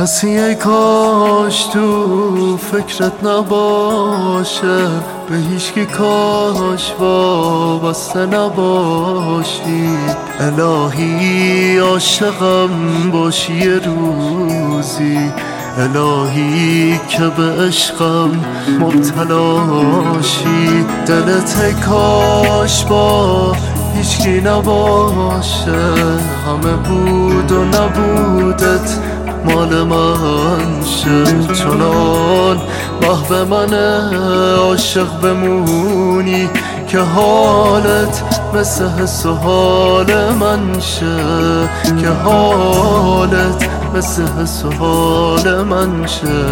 کسی ای کاش تو فکرت نباشه، به هیچکی کاش وابسته نباشی. الهی عاشقم باشی یه روزی، الهی که به عشقم مبتلاشی. دلت ای کاش با هیچکی نباشه، همه بود و نبودت مال من شه. چنان محو من عاشق بمونی که حالت مثل حس و حال من شه، که حالت مثل حس و حال من شه.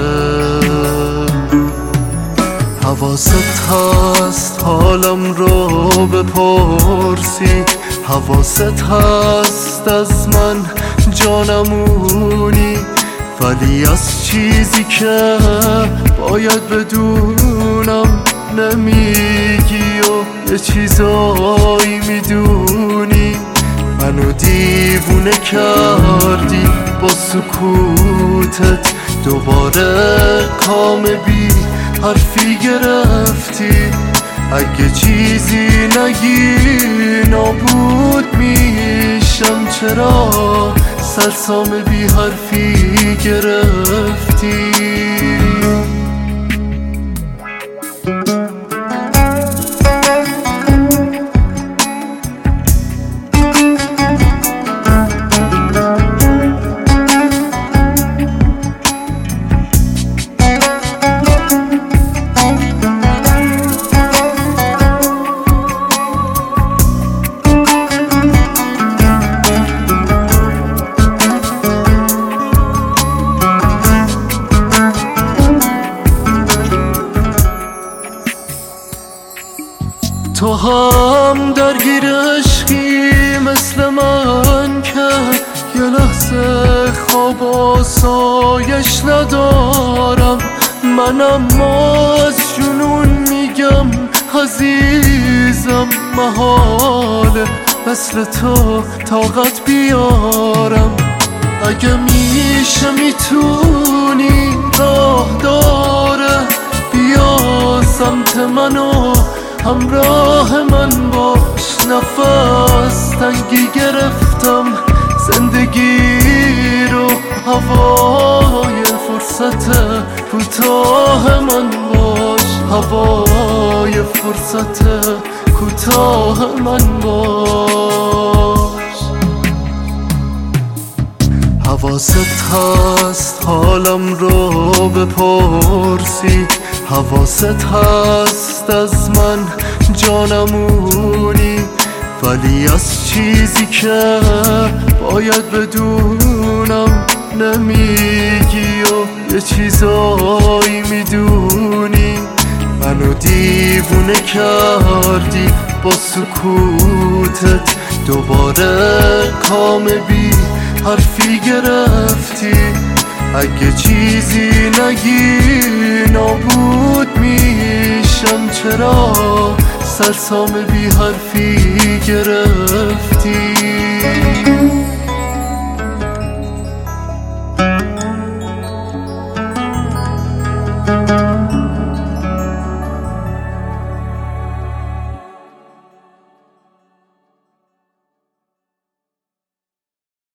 حواست هست حالم رو بپرسی، حواست هست از من جانمونی، ولی از چیزی که باید بدونم نمیگی و یه چیزایی میدونی. منو دیوونه کردی با سکوتت، دوباره کام بی حرفی گرفتی. اگه چیزی نگی نابود میشم، چرا سرسام بی حرفی گرفتی؟ تو هم درگیر عشقی مثل من که یه لحظه خواب آسایش ندارم. منم از جنون میگم عزیزم، محاله مثل تو طاقت بیارم. اگه میشه میتونی راه داره بیا سمت منو همراه من باش. نفس تنگی گرفتم زندگی رو، هوای فرصت کوتاه من باش، هوای فرصت کوتاه من باش. حواست هست حالم رو بپرسی، حواست هست از من جانمونی، ولی از چیزی که باید بدونم نمیگی و یه چیزایی میدونی. منو دیوونه کردی با سکوتت، دوباره کام بی حرفی گرفتی. اگه چیزی نگی نابود میشم، چرا سرسام بی حرفی گرفتی؟